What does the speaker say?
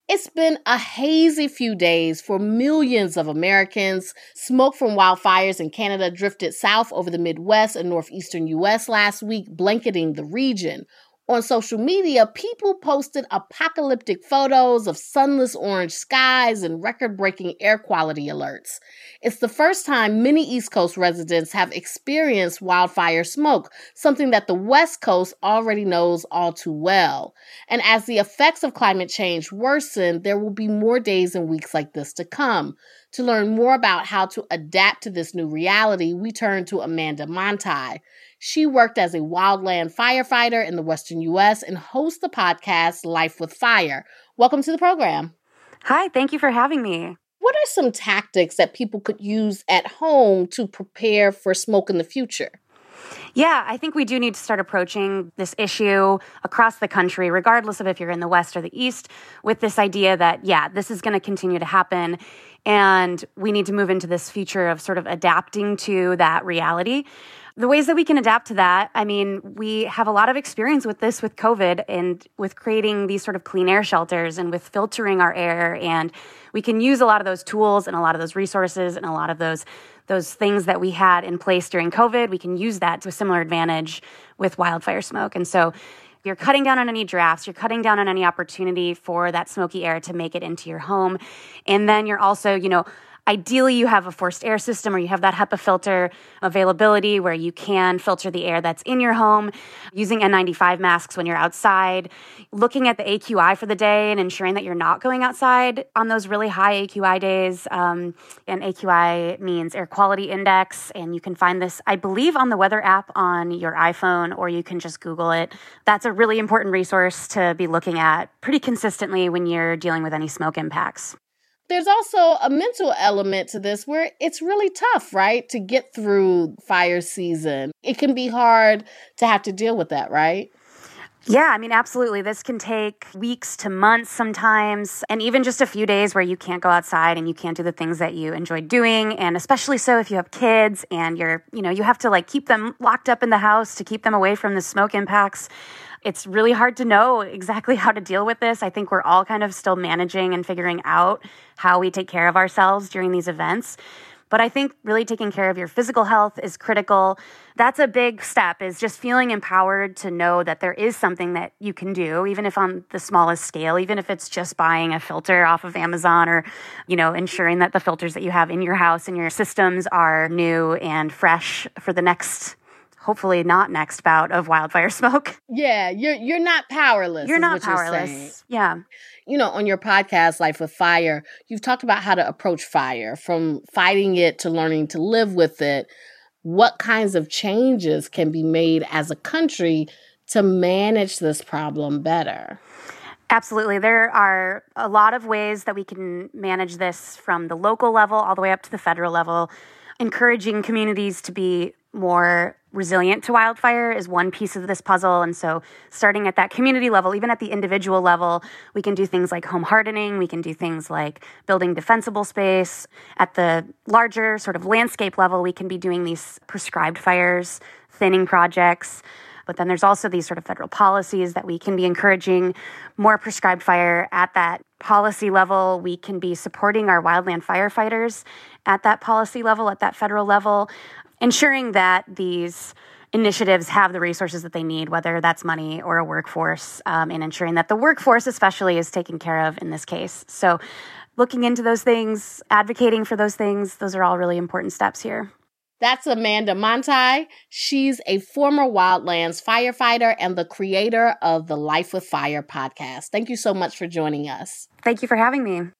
It's been a hazy few days for millions of Americans. Smoke from wildfires in Canada drifted south over the Midwest and northeastern U.S. last week, blanketing the region. On social media, people posted apocalyptic photos of sunless orange skies and record-breaking air quality alerts. It's the first time many East Coast residents have experienced wildfire smoke, something that the West Coast already knows all too well. And as the effects of climate change worsen, there will be more days and weeks like this to come. To learn more about how to adapt to this new reality, we turn to Amanda Monti. She worked as a wildland firefighter in the Western U.S. and hosts the podcast Life with Fire. Welcome to the program. Hi, thank you for having me. What are some tactics that people could use at home to prepare for smoke in the future? Yeah, I think we do need to start approaching this issue across the country, regardless of if you're in the West or the East, with this idea that, this is going to continue to happen. And we need to move into this future of sort of adapting to that reality. The ways that we can adapt to that, we have a lot of experience with this with COVID and with creating these sort of clean air shelters and with filtering our air. And we can use a lot of those tools and a lot of those resources and a lot of those things that we had in place during COVID. We can use that to a similar advantage with wildfire smoke. And so you're cutting down on any drafts, you're cutting down on any opportunity for that smoky air to make it into your home. And then you're also, ideally, you have a forced air system or you have that HEPA filter availability where you can filter the air that's in your home, using N95 masks when you're outside, looking at the AQI for the day and ensuring that you're not going outside on those really high AQI days. And AQI means air quality index. And you can find this, I believe, on the weather app on your iPhone, or you can just Google it. That's a really important resource to be looking at pretty consistently when you're dealing with any smoke impacts. There's also a mental element to this where it's really tough, right, to get through fire season. It can be hard to have to deal with that, right? Yeah, absolutely. This can take weeks to months sometimes, and even just a few days where you can't go outside and you can't do the things that you enjoy doing. And especially so if you have kids and you have to keep them locked up in the house to keep them away from the smoke impacts. It's really hard to know exactly how to deal with this. I think we're all kind of still managing and figuring out how we take care of ourselves during these events. But I think really taking care of your physical health is critical. That's a big step, is just feeling empowered to know that there is something that you can do, even if on the smallest scale, even if it's just buying a filter off of Amazon or, ensuring that the filters that you have in your house and your systems are new and fresh for the next, hopefully not next bout of wildfire smoke. Yeah, you're not powerless. You're not powerless. Yeah. On your podcast, Life with Fire, you've talked about how to approach fire, from fighting it to learning to live with it. What kinds of changes can be made as a country to manage this problem better? Absolutely. There are a lot of ways that we can manage this from the local level all the way up to the federal level. Encouraging communities to be more resilient to wildfire is one piece of this puzzle. And so starting at that community level, even at the individual level, we can do things like home hardening. We can do things like building defensible space. At the larger sort of landscape level, we can be doing these prescribed fires, thinning projects. But then there's also these sort of federal policies that we can be encouraging more prescribed fire at that policy level. We can be supporting our wildland firefighters at that policy level, at that federal level, ensuring that these initiatives have the resources that they need, whether that's money or a workforce, and ensuring that the workforce especially is taken care of in this case. So looking into those things, advocating for those things, those are all really important steps here. That's Amanda Monti. She's a former wildlands firefighter and the creator of the Life with Fire podcast. Thank you so much for joining us. Thank you for having me.